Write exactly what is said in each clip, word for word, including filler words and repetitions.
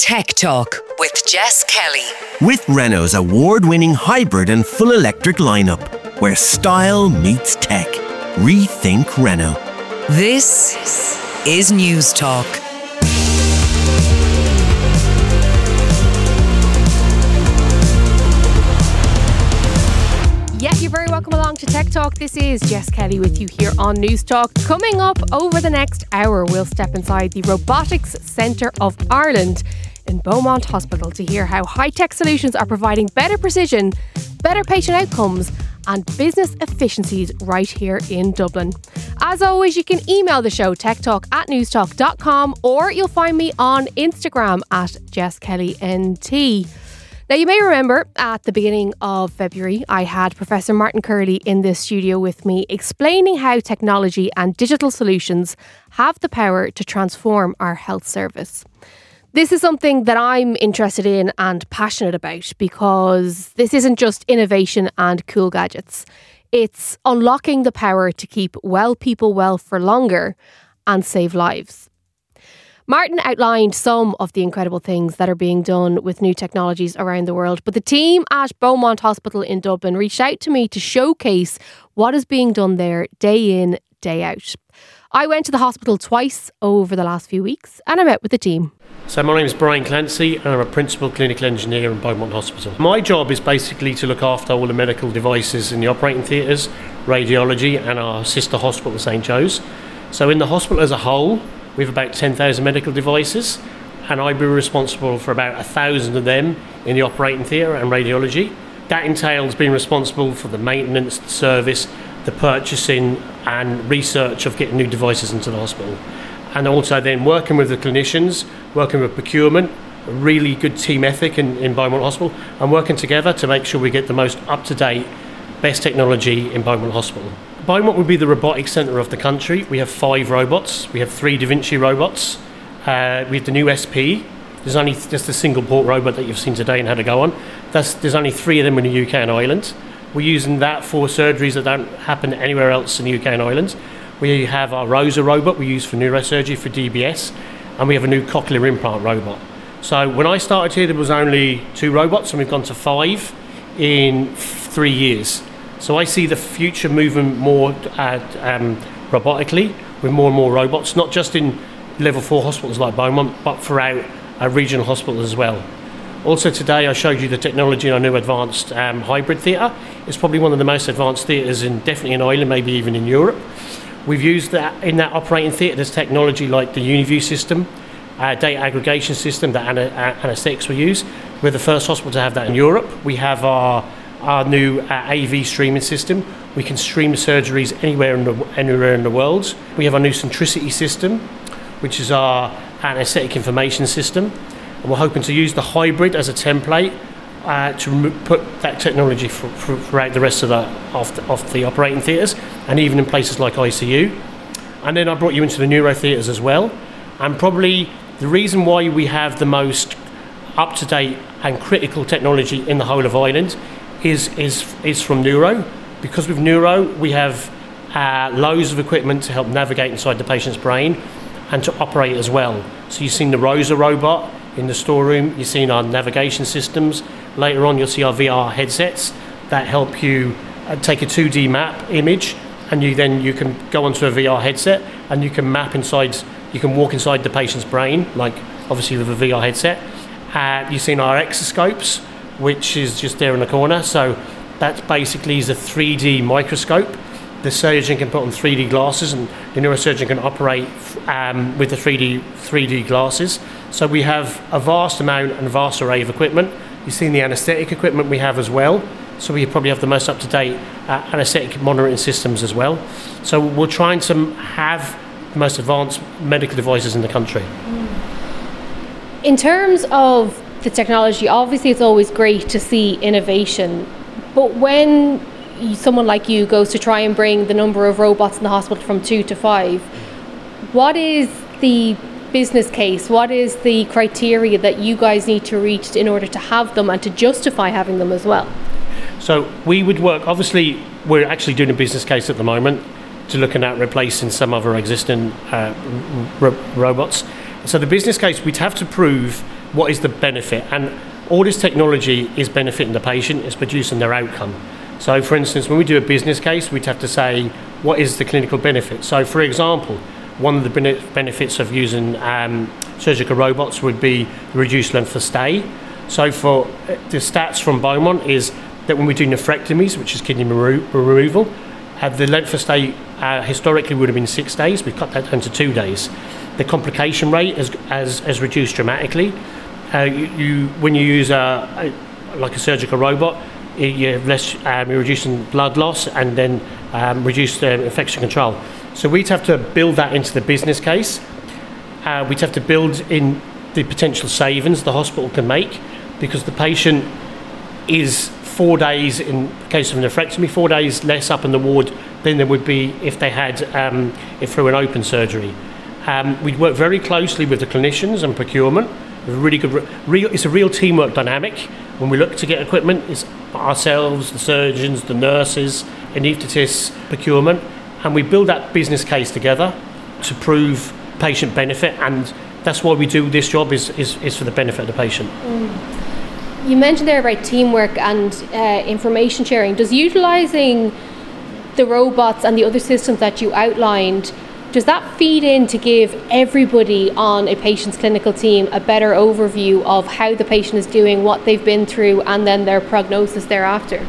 Tech Talk with Jess Kelly. With Renault's award-winning hybrid and full electric lineup, where style meets tech. Rethink Renault. This is News Talk. Yeah, you're very welcome along to Tech Talk. This is Jess Kelly with you here on News Talk. Coming up over the next hour, we'll step inside the Robotics Centre of Ireland in Beaumont Hospital to hear how high-tech solutions are providing better precision, better patient outcomes and business efficiencies right here in Dublin. As always, you can email the show techtalk at newstalk dot com or you'll find me on Instagram at Jess Kelly N T. Now, you may remember at the beginning of February, I had Professor Martin Curley in this studio with me explaining how technology and digital solutions have the power to transform our health service. This is something that I'm interested in and passionate about because this isn't just innovation and cool gadgets. It's unlocking the power to keep well people well for longer and save lives. Martin outlined some of the incredible things that are being done with new technologies around the world, but the team at Beaumont Hospital in Dublin reached out to me to showcase what is being done there day in, day out. I went to the hospital twice over the last few weeks and I met with the team. So my name is Brian Clancy and I'm a Principal Clinical Engineer in Beaumont Hospital. My job is basically to look after all the medical devices in the operating theatres, radiology and our sister hospital, St Joe's. So in the hospital as a whole, we have about ten thousand medical devices and I'd be responsible for about one thousand of them in the operating theatre and radiology. That entails being responsible for the maintenance, the service, the purchasing and research of getting new devices into the hospital. And also then working with the clinicians, working with procurement, a really good team ethic in, in Beaumont Hospital, and working together to make sure we get the most up-to-date, best technology in Beaumont Hospital. Beaumont would be the robotics centre of the country. We have five robots. We have three Da Vinci robots. Uh, we have the new S P. There's only just a single port robot that you've seen today and had to go on. That's, there's only three of them in the U K and Ireland. We're using that for surgeries that don't happen anywhere else in the U K and Ireland. We have our ROSA robot we use for neurosurgery for D B S, and we have a new cochlear implant robot. So when I started here, there was only two robots, and we've gone to five in three years. So I see the future moving more uh, um, robotically with more and more robots, not just in level four hospitals like Beaumont, but throughout our regional hospitals as well. Also today I showed you the technology in our new advanced um, hybrid theatre. It's probably one of the most advanced theatres in definitely in Ireland, maybe even in Europe. We've used that in that operating theatre. There's technology like the UniView system, uh, data aggregation system that ana- anaesthetics will use. We're the first hospital to have that in Europe. We have our our new uh, A V streaming system. We can stream surgeries anywhere in the anywhere in the world. We have our new Centricity system, which is our anaesthetic information system. And we're hoping to use the hybrid as a template uh, to remo- put that technology for, for, throughout the rest of the, of the of the operating theatres and even in places like I C U. And then I brought you into the neuro theatres as well. And probably the reason why we have the most up-to-date and critical technology in the whole of Ireland is is is from neuro. Because with neuro we have uh, loads of equipment to help navigate inside the patient's brain and to operate as well. So you've seen the ROSA robot in the storeroom, you've seen our navigation systems. Later on you'll see our V R headsets that help you uh, take a two D map image, and you then you can go onto a V R headset and you can map inside, you can walk inside the patient's brain, like obviously with a V R headset. Uh, you've seen our exoscopes, which is just there in the corner. So that basically is a three D microscope. The surgeon can put on three D glasses and the neurosurgeon can operate um, with the three D three D glasses. So we have a vast amount and vast array of equipment. You've seen the anaesthetic equipment we have as well. So we probably have the most up-to-date uh, anaesthetic monitoring systems as well. So we're trying to have the most advanced medical devices in the country. In terms of the technology, obviously it's always great to see innovation, but when someone like you goes to try and bring the number of robots in the hospital from two to five, what is the business case? What is the criteria that you guys need to reach in order to have them and to justify having them as well? So we would work, obviously we're actually doing a business case at the moment to looking at replacing some of our existing uh, r- robots. So the business case, we'd have to prove what is the benefit? And all this technology is benefiting the patient, it's producing their outcome. So for instance, when we do a business case, we'd have to say, what is the clinical benefit? So for example, one of the bene- benefits of using um, surgical robots would be reduced length of stay. So for the stats from Beaumont is that when we do nephrectomies, which is kidney remo- removal, uh, the length of stay uh, historically would have been six days. We've cut that down to two days. The complication rate has, has, has reduced dramatically. Uh, you, you, when you use a, a, like a surgical robot, you have less, um, you're reducing blood loss and then um, reduce the infection control. So we'd have to build that into the business case. Uh, we'd have to build in the potential savings the hospital can make, because the patient is four days, in the case of a nephrectomy, four days less up in the ward than there would be if they had um, it through an open surgery. Um, we'd work very closely with the clinicians and procurement. Really good, real, it's a real teamwork dynamic. When we look to get equipment, it's ourselves, the surgeons, the nurses, anaesthetists, procurement, and we build that business case together to prove patient benefit, and that's why we do this job, is, is, is for the benefit of the patient. Mm. You mentioned there about teamwork and uh, information sharing. Does utilising the robots and the other systems that you outlined, does that feed in to give everybody on a patient's clinical team a better overview of how the patient is doing, what they've been through, and then their prognosis thereafter?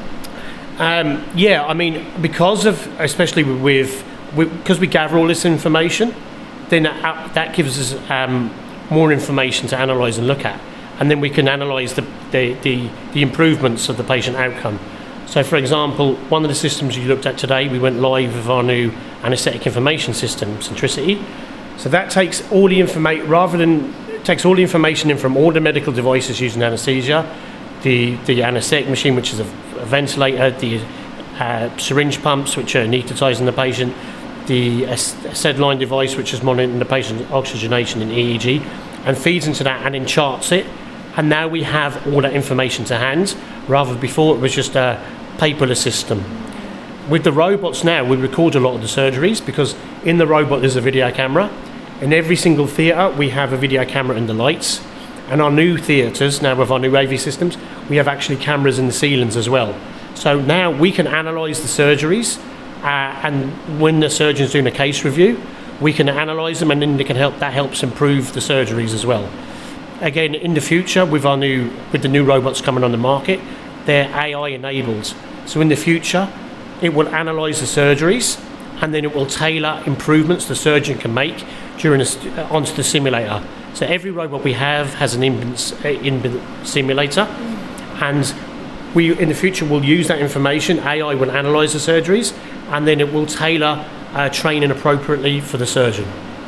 Um, yeah, I mean, because of, especially with, because we gather all this information, then that, that gives us um, more information to analyse and look at. And then we can analyse the, the, the, the improvements of the patient outcome. So, for example, one of the systems you looked at today, we went live with our new anaesthetic information system, Centricity. So that takes all the information, rather than takes all the information in from all the medical devices using anaesthesia, the the anaesthetic machine, which is a, a ventilator, the uh, syringe pumps, which are anaesthetising the patient, the SedLine device, which is monitoring the patient's oxygenation in E E G, and feeds into that and then charts it. And now we have all that information to hand, rather than before it was just a paperless system. With the robots now, we record a lot of the surgeries, because in the robot there's a video camera. In every single theatre we have a video camera in the lights. And our new theatres, now with our new A V systems, we have actually cameras in the ceilings as well. So now we can analyse the surgeries, uh, and when the surgeon's doing a case review, we can analyse them, and then they can help, that helps improve the surgeries as well. Again, in the future, with our new with the new robots coming on the market, they're A I enabled. So in the future, it will analyse the surgeries, and then it will tailor improvements the surgeon can make during a, uh, onto the simulator. So every robot we have has an inbuilt, uh, inbuilt simulator, and we in the future will use that information. A I will analyse the surgeries, and then it will tailor uh, training appropriately for the surgeon.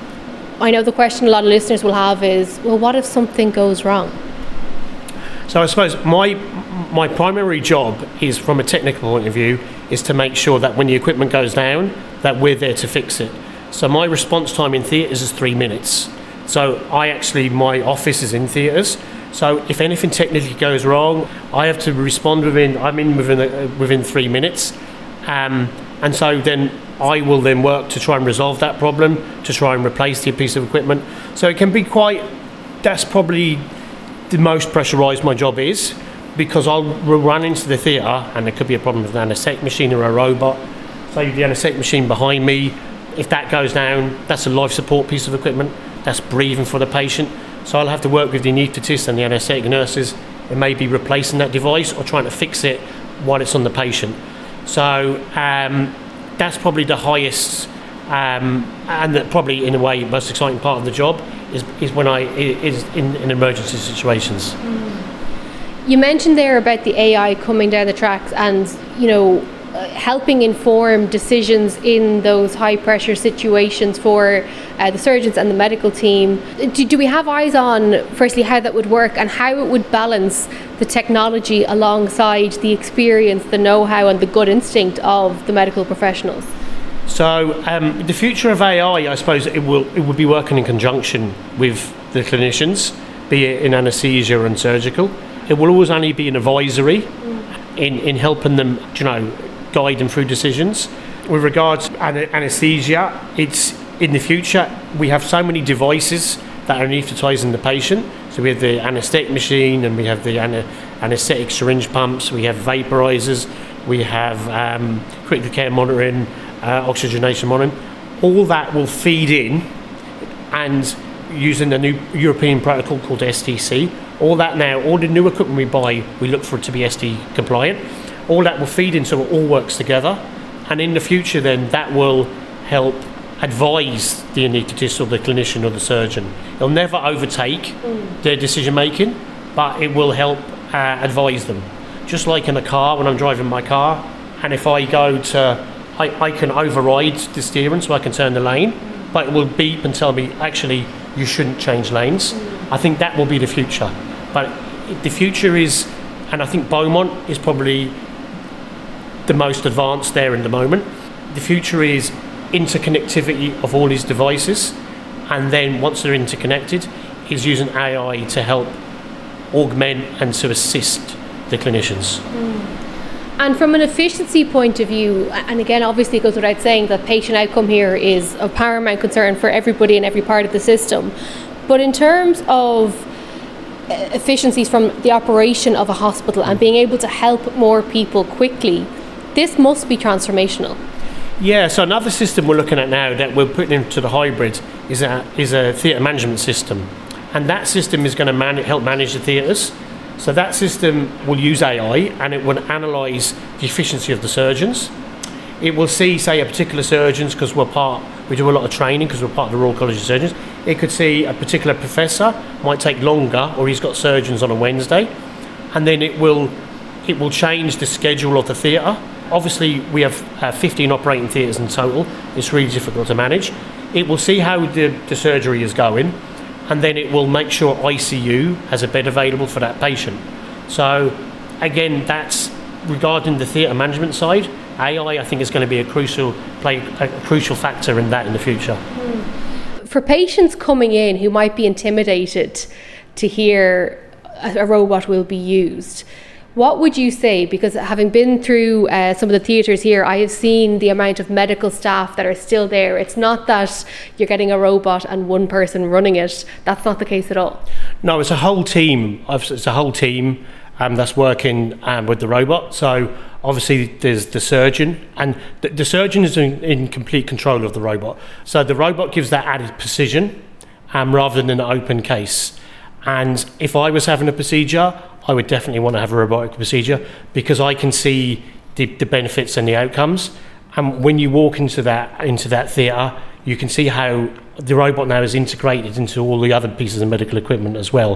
I know the question a lot of listeners will have is, well, what if something goes wrong? So I suppose my my primary job is, from a technical point of view, is to make sure that when the equipment goes down, that we're there to fix it. So my response time in theatres is three minutes. So I actually, my office is in theatres. So if anything technically goes wrong, I have to respond within, I'm in within uh, within three minutes. Um, and so then I will then work to try and resolve that problem, to try and replace the piece of equipment. So it can be quite, that's probably the most pressurised my job is, because I'll run into the theatre and there could be a problem with an anaesthetic machine or a robot. So the anaesthetic machine behind me, if that goes down, that's a life support piece of equipment, that's breathing for the patient. So I'll have to work with the anaesthetists and the anaesthetic nurses and maybe replacing that device or trying to fix it while it's on the patient. So um, that's probably the highest um, and the, probably in a way most exciting part of the job is, is when I is in, in emergency situations. You mentioned there about the A I coming down the tracks and, you know, uh, helping inform decisions in those high pressure situations for uh, the surgeons and the medical team. Do, do we have eyes on, firstly, how that would work and how it would balance the technology alongside the experience, the know-how and the gut instinct of the medical professionals? So um, the future of A I, I suppose it will it will be working in conjunction with the clinicians, be it in anaesthesia and surgical. It will always only be an advisory mm. in, in helping them, you know, guide them through decisions. With regards to anaesthesia, it's in the future we have so many devices that are anaesthetising the patient. So we have the anaesthetic machine, and we have the ana- anaesthetic syringe pumps, we have vaporisers, we have um, critical care monitoring, uh, oxygenation monitoring. All that will feed in, and using the new European protocol called S T C, all that now, all the new equipment we buy, we look for it to be S T compliant. All that will feed in so it all works together. And in the future then, that will help advise the anaesthetist or the clinician or the surgeon. It'll never overtake mm. their decision making, but it will help uh, advise them. Just like in a car, when I'm driving my car, and if I go to, I, I can override the steering so I can turn the lane, but it will beep and tell me, actually, you shouldn't change lanes. Mm. I think that will be the future. But the future is, and I think Beaumont is probably the most advanced there in the moment. The future is interconnectivity of all these devices, and then once they're interconnected, is using A I to help augment and to assist the clinicians. Mm. And from an efficiency point of view, and again, obviously it goes without saying that patient outcome here is of paramount concern for everybody in every part of the system, but in terms of efficiencies from the operation of a hospital and being able to help more people quickly, this must be transformational. Yeah, so another system we're looking at now that we're putting into the hybrid is a is a theatre management system, and that system is going to man- help manage the theatres. So that system will use A I, and it will analyse the efficiency of the surgeons. It will see, say, a particular surgeons, because we're part, we do a lot of training because we're part of the Royal College of Surgeons. It could see a particular professor might take longer, or he's got surgeons on a Wednesday, and then it will it will change the schedule of the theatre. Obviously, we have uh, fifteen operating theatres in total. It's really difficult to manage. It will see how the, the surgery is going, and then it will make sure I C U has a bed available for that patient. So, again, that's regarding the theatre management side. A I, I think, is going to be a crucial play a crucial factor in that in the future. Mm. For patients coming in who might be intimidated to hear a, a robot will be used, what would you say? Because having been through uh, some of the theatres here, I have seen the amount of medical staff that are still there. It's not that you're getting a robot and one person running it. That's not the case at all. No, it's a whole team. It's a whole team um, that's working um, with the robot. So obviously there's the surgeon, and the, the surgeon is in, in complete control of the robot. So the robot gives that added precision um, rather than an open case. And if I was having a procedure, I would definitely want to have a robotic procedure because I can see the, the benefits and the outcomes. And when you walk into that into that theatre, you can see how the robot now is integrated into all the other pieces of medical equipment as well.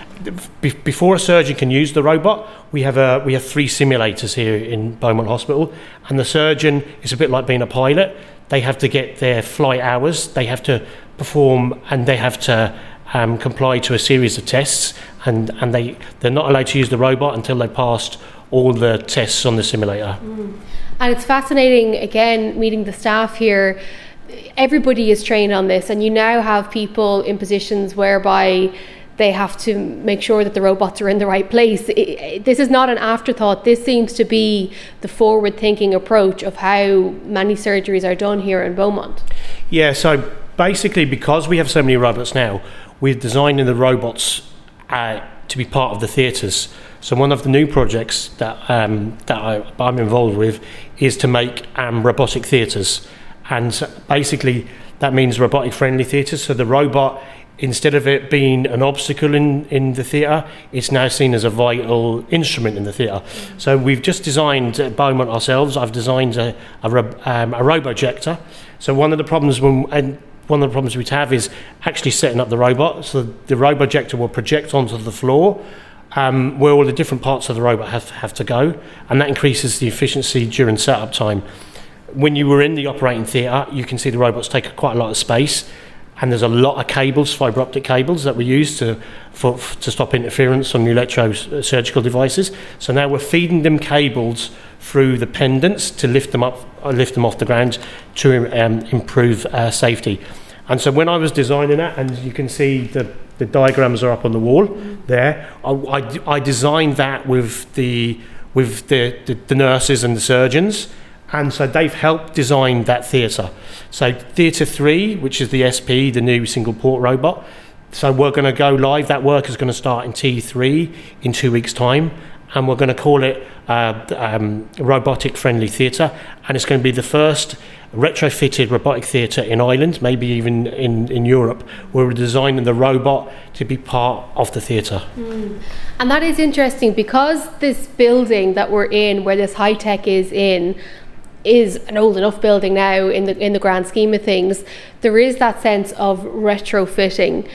Be- before a surgeon can use the robot, we have a we have three simulators here in Beaumont Hospital, and the surgeon is a bit like being a pilot. They have to get their flight hours, they have to perform, and they have to um, comply to a series of tests, and, and they, they're not allowed to use the robot until they passed all the tests on the simulator. Mm. And it's fascinating, again, meeting the staff here. Everybody is trained on this, and you now have people in positions whereby they have to make sure that the robots are in the right place. It, it, this is not an afterthought. This seems to be the forward-thinking approach of how many surgeries are done here in Beaumont. Yeah, so basically because we have so many robots now, we're designing the robots uh, to be part of the theatres. So one of the new projects that um, that I, I'm involved with is to make um, robotic theatres. And basically that means robotic friendly theatres. So the robot, instead of it being an obstacle in, in the theatre, it's now seen as a vital instrument in the theatre. Mm-hmm. So we've just designed at Beaumont ourselves, I've designed a, a, um, a robojector. So one of the problems when, and one of the problems we'd have is actually setting up the robot. So the robojector will project onto the floor um, where all the different parts of the robot have, have to go, and that increases the efficiency during setup time. When you were in the operating theatre, you can see the robots take quite a lot of space, and there's a lot of cables, fibre optic cables, that we use to for, to stop interference on the electrosurgical devices. So now we're feeding them cables through the pendants to lift them up, or lift them off the ground to um, improve uh, safety. And so when I was designing that, and you can see the, the diagrams are up on the wall there, I, I, I designed that with the with the, the, the nurses and the surgeons. And so they've helped design that theatre. So Theatre three, which is the S P, the new single port robot, So we're going to go live. That work is going to start in T three in two weeks' time, and we're going to call it uh, um, Robotic Friendly Theatre, and it's going to be the first retrofitted robotic theatre in Ireland, maybe even in, in Europe, where we're designing the robot to be part of the theatre. Mm. And that is interesting, because this building that we're in, where this high tech is in, is an old enough building now in the in the grand scheme of things. There is that sense of retrofitting.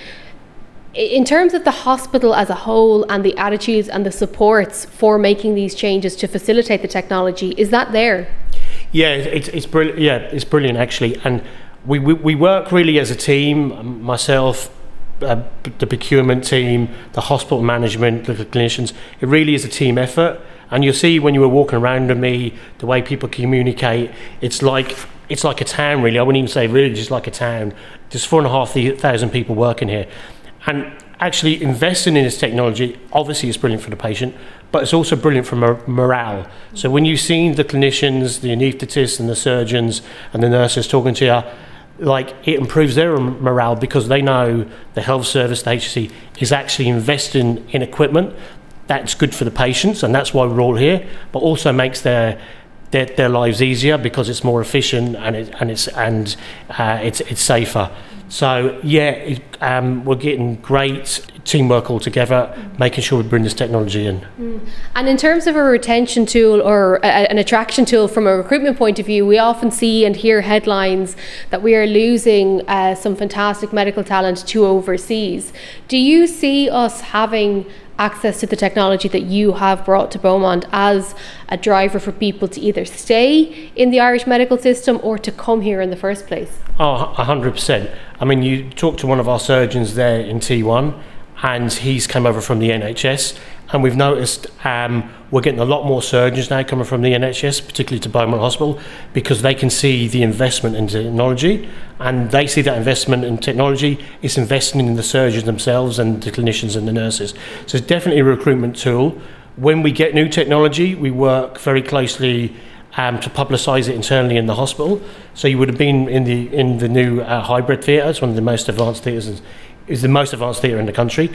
In terms of the hospital as a whole and the attitudes and the supports for making these changes to facilitate the technology, is that there? Yeah, it's it's brilliant. Yeah, it's brilliant actually, and we we, we work really as a team. Myself, uh, the procurement team, the hospital management, the clinicians. It really is a team effort, and you'll see when you were walking around with me, the way people communicate. It's like it's like a town, really. I wouldn't even say really, just like a town. There's four and a half thousand people working here. And actually investing in this technology, obviously is brilliant for the patient, but it's also brilliant for mor- morale. So when you've seen the clinicians, the anaesthetists and the surgeons and the nurses talking to you, like, it improves their morale, because they know the health service, the H S C, is actually investing in equipment that's good for the patients, and that's why we're all here, but also makes their their, their lives easier, because it's more efficient and it, and it's and uh, it's it's safer. So yeah, it, um, we're getting great teamwork all together, making sure we bring this technology in. Mm. And in terms of a retention tool or a, an attraction tool from a recruitment point of view, we often see and hear headlines that we are losing uh, some fantastic medical talent to overseas. Do you see us having access to the technology that you have brought to Beaumont as a driver for people to either stay in the Irish medical system or to come here in the first place? Oh, one hundred percent. I mean, you talk to one of our surgeons there in T one, and he's come over from the N H S, and we've noticed um, we're getting a lot more surgeons now coming from the N H S, particularly to Beaumont Hospital, because they can see the investment in technology, and they see that investment in technology is investing in the surgeons themselves and the clinicians and the nurses. So it's definitely a recruitment tool. When we get new technology, we work very closely Um, to publicise it internally in the hospital. So you would have been in the in the new uh, hybrid theatre. It's one of the most advanced theatres. It's the most advanced theatre in the country.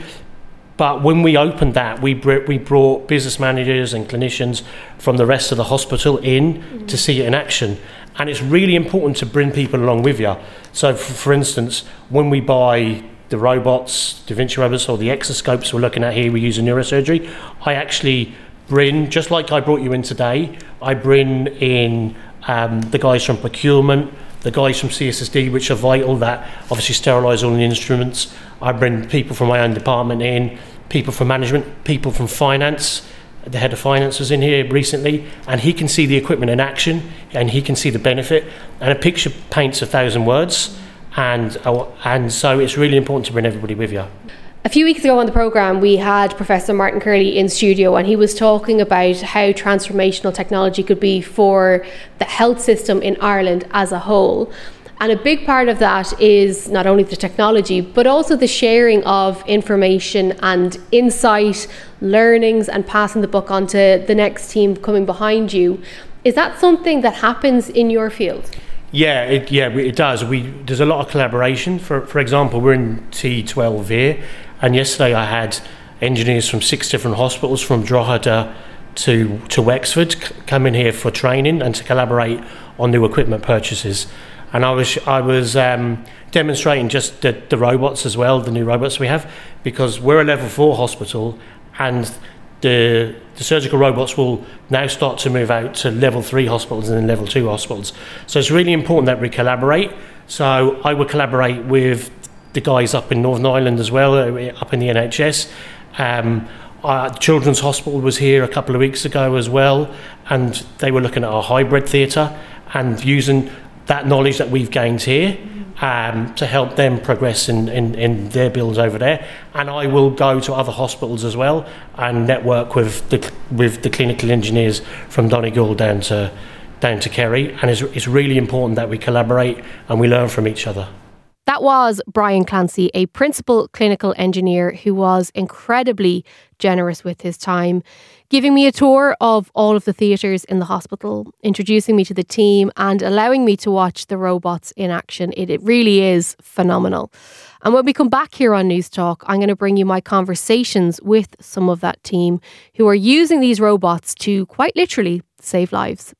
But when we opened that, we br- we brought business managers and clinicians from the rest of the hospital in mm-hmm. to see it in action. And it's really important to bring people along with you. So, for, for instance, when we buy the robots, Da Vinci robots, or the exoscopes we're looking at here, we use in neurosurgery, I actually bring, just like I brought you in today, I bring in um, the guys from procurement, the guys from C S S D, which are vital, that obviously sterilise all the instruments. I bring people from my own department in, people from management, people from finance. The head of finance was in here recently, and he can see the equipment in action, and he can see the benefit, and a picture paints a thousand words, and uh, and so it's really important to bring everybody with you. A few weeks ago on the programme, we had Professor Martin Curley in studio, and he was talking about how transformational technology could be for the health system in Ireland as a whole. And a big part of that is not only the technology, but also the sharing of information and insight, learnings, and passing the buck on to the next team coming behind you. Is that something that happens in your field? Yeah, it, yeah, it does. We there's a lot of collaboration. For for example, we're in T twelve here, and yesterday I had engineers from six different hospitals, from Drogheda to to Wexford, c- come in here for training and to collaborate on new equipment purchases. And I was I was um, demonstrating just the, the robots as well, the new robots we have, because we're a level four hospital, and the the surgical robots will now start to move out to level three hospitals and then level two hospitals. So it's really important that we collaborate. So I would collaborate with the guys up in Northern Ireland as well, up in the N H S. Um, our Children's Hospital was here a couple of weeks ago as well, and they were looking at our hybrid theatre and using that knowledge that we've gained here um, to help them progress in, in, in their builds over there. And I will go to other hospitals as well and network with the with the clinical engineers from Donegal down to down to Kerry. And it's, it's really important that we collaborate and we learn from each other. That was Brian Clancy, a principal clinical engineer who was incredibly generous with his time, giving me a tour of all of the theatres in the hospital, introducing me to the team and allowing me to watch the robots in action. It, it really is phenomenal. And when we come back here on News Talk, I'm going to bring you my conversations with some of that team who are using these robots to quite literally save lives.